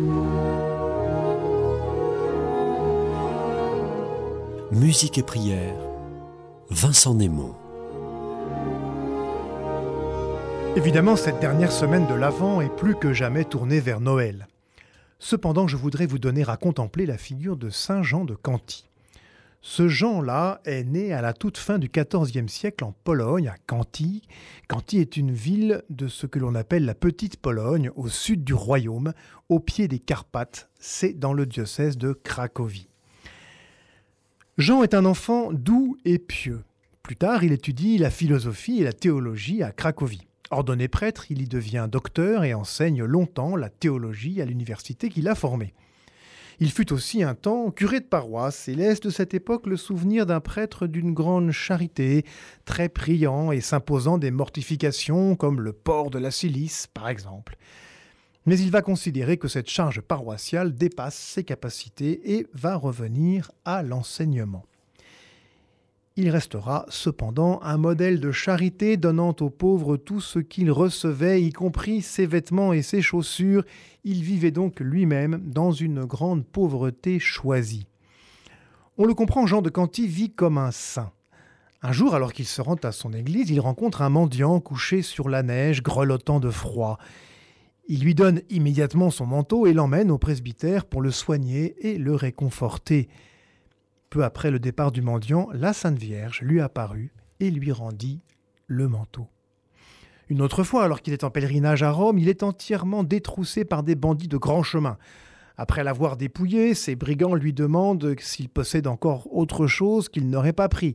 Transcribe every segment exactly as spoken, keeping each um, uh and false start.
Musique et prière, Vincent Némon. Évidemment, cette dernière semaine de l'Avent est plus que jamais tournée vers Noël. Cependant, je voudrais vous donner à contempler la figure de Saint Jean de Canty. Ce Jean-là est né à la toute fin du quatorzième siècle en Pologne, à Canty. Canty est une ville de ce que l'on appelle la Petite Pologne, au sud du royaume, au pied des Carpates. C'est dans le diocèse de Cracovie. Jean est un enfant doux et pieux. Plus tard, il étudie la philosophie et la théologie à Cracovie. Ordonné prêtre, il y devient docteur et enseigne longtemps la théologie à l'université qu'il a formée. Il fut aussi un temps curé de paroisse et laisse de cette époque le souvenir d'un prêtre d'une grande charité, très priant et s'imposant des mortifications comme le port de la cilice, par exemple. Mais il va considérer que cette charge paroissiale dépasse ses capacités et va revenir à l'enseignement. Il restera cependant un modèle de charité donnant aux pauvres tout ce qu'il recevait, y compris ses vêtements et ses chaussures. Il vivait donc lui-même dans une grande pauvreté choisie. On le comprend, Jean de Canty vit comme un saint. Un jour, alors qu'il se rend à son église, il rencontre un mendiant couché sur la neige, grelottant de froid. Il lui donne immédiatement son manteau et l'emmène au presbytère pour le soigner et le réconforter. Peu après le départ du mendiant, la Sainte Vierge lui apparut et lui rendit le manteau. Une autre fois, alors qu'il est en pèlerinage à Rome, il est entièrement détroussé par des bandits de grand chemin. Après l'avoir dépouillé, ces brigands lui demandent s'il possède encore autre chose qu'ils n'auraient pas pris.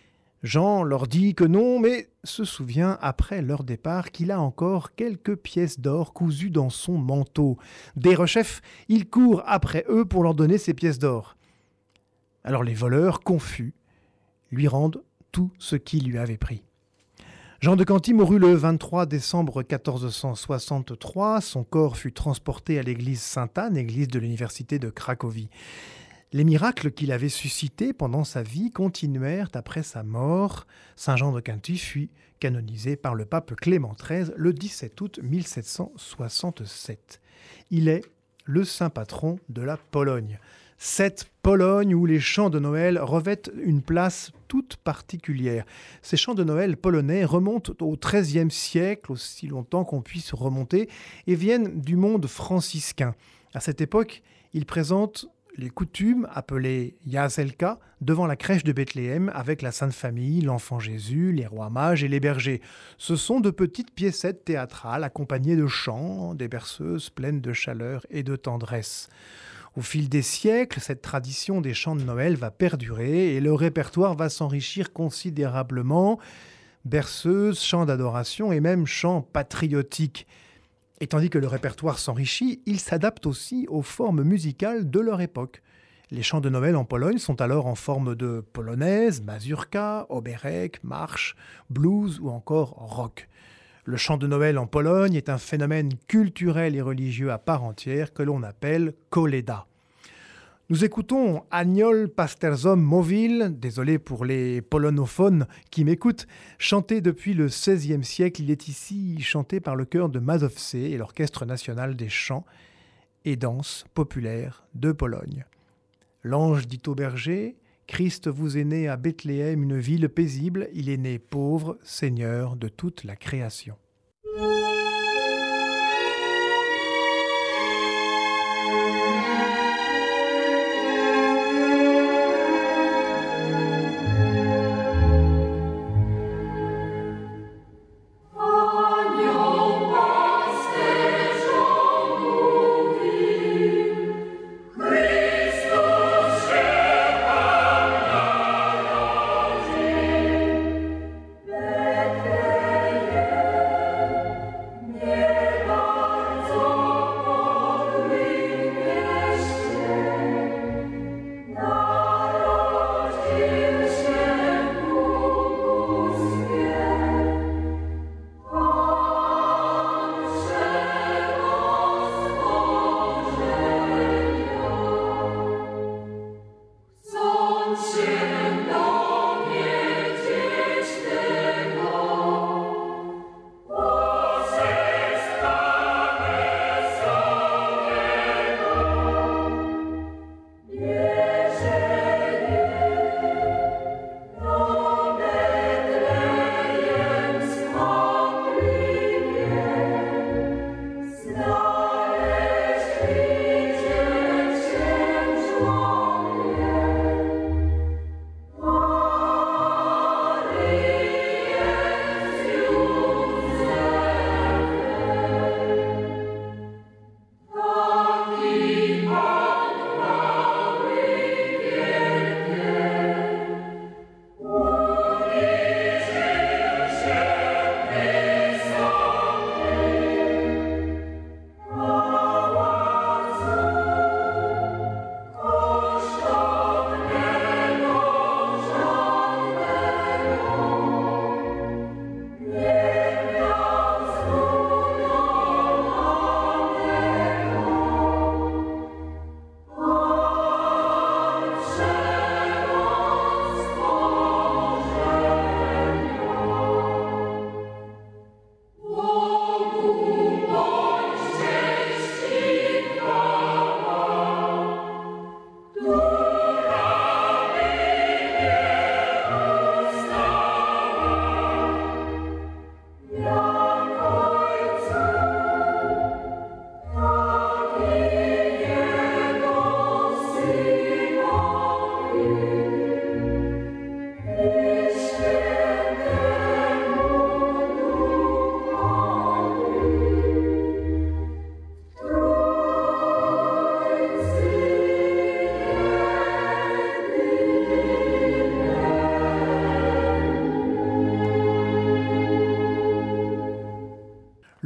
Jean leur dit que non, mais se souvient après leur départ qu'il a encore quelques pièces d'or cousues dans son manteau. Derechef, il court après eux pour leur donner ces pièces d'or. Alors les voleurs, confus, lui rendent tout ce qu'il lui avait pris. Jean de Canty mourut le vingt-trois décembre quatorze cent soixante-trois. Son corps fut transporté à l'église Sainte-Anne, église de l'université de Cracovie. Les miracles qu'il avait suscités pendant sa vie continuèrent après sa mort. Saint Jean de Canty fut canonisé par le pape Clément treize le dix-sept août mille sept cent soixante-sept. Il est le saint patron de la Pologne. Cette Pologne où les chants de Noël revêtent une place toute particulière. Ces chants de Noël polonais remontent au treizième siècle, aussi longtemps qu'on puisse remonter, et viennent du monde franciscain. À cette époque, ils présentent les coutumes appelées Jaselka devant la crèche de Bethléem avec la Sainte Famille, l'enfant Jésus, les rois mages et les bergers. Ce sont de petites piécettes théâtrales accompagnées de chants, des berceuses pleines de chaleur et de tendresse. Au fil des siècles, cette tradition des chants de Noël va perdurer et le répertoire va s'enrichir considérablement. Berceuses, chants d'adoration et même chants patriotiques. Et tandis que le répertoire s'enrichit, il s'adapte aussi aux formes musicales de leur époque. Les chants de Noël en Pologne sont alors en forme de polonaise, mazurka, obérek, marche, blues ou encore rock. Le chant de Noël en Pologne est un phénomène culturel et religieux à part entière que l'on appelle koleda. Nous écoutons Aniol Pasterzom Móvil, désolé pour les polonophones qui m'écoutent, chanté depuis le seizième siècle. Il est ici chanté par le chœur de Mazowsze et l'Orchestre national des chants et danses populaires de Pologne. L'ange dit au berger, Christ vous est né à Bethléem, une ville paisible, il est né pauvre, Seigneur de toute la création.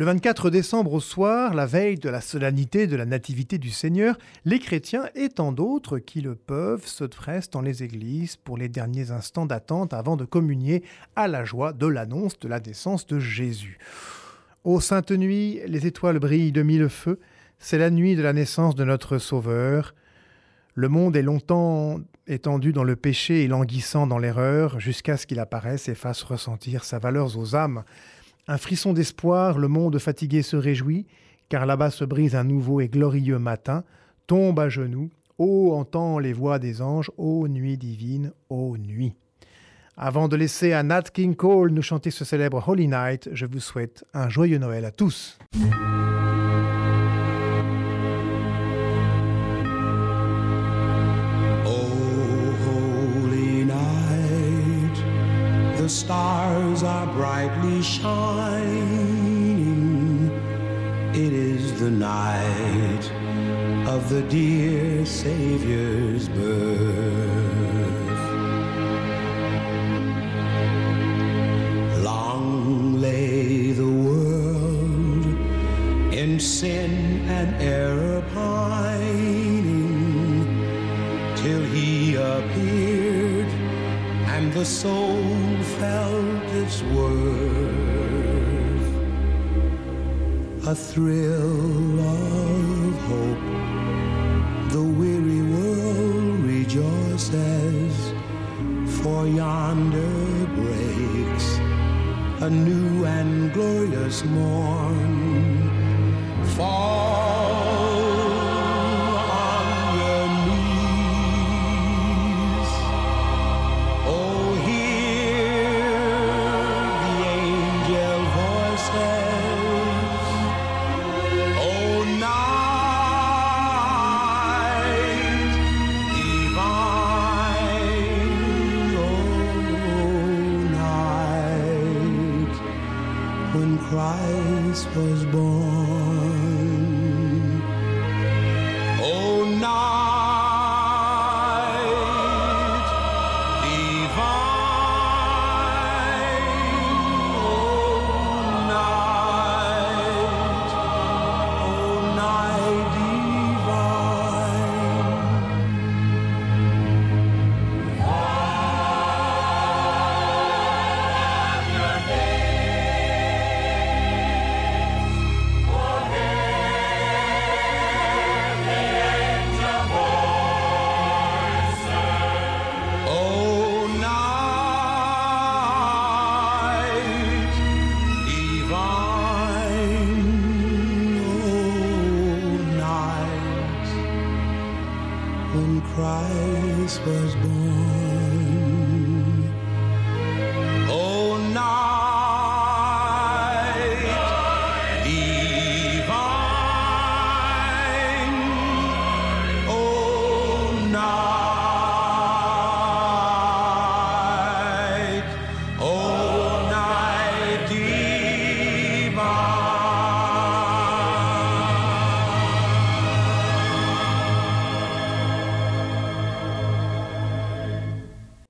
vingt-quatre décembre au soir, la veille de la solennité de la Nativité du Seigneur, les chrétiens et tant d'autres qui le peuvent se pressent dans les églises pour les derniers instants d'attente avant de communier à la joie de l'annonce de la naissance de Jésus. Ô sainte nuit, les étoiles brillent de mille feux, c'est la nuit de la naissance de notre Sauveur. Le monde est longtemps étendu dans le péché et languissant dans l'erreur, jusqu'à ce qu'il apparaisse et fasse ressentir sa valeur aux âmes. Un frisson d'espoir, le monde fatigué se réjouit, car là-bas se brise un nouveau et glorieux matin, tombe à genoux, ô entend les voix des anges, ô nuit divine, ô nuit. Avant de laisser à Nat King Cole nous chanter ce célèbre Holy Night, je vous souhaite un joyeux Noël à tous. The stars are brightly shining. It is the night of the dear Savior's birth. Long lay the world in sin and error pining, till he appeared and the soul felt its worth. A thrill of hope, the weary world rejoices, for yonder breaks a new and glorious morn. Fall on your knees, oh, hear the angel voices, oh, night divine, oh, night when Christ was born. Oh, night divine, oh, night, oh, night Oh, night divine, oh, night when Christ was born.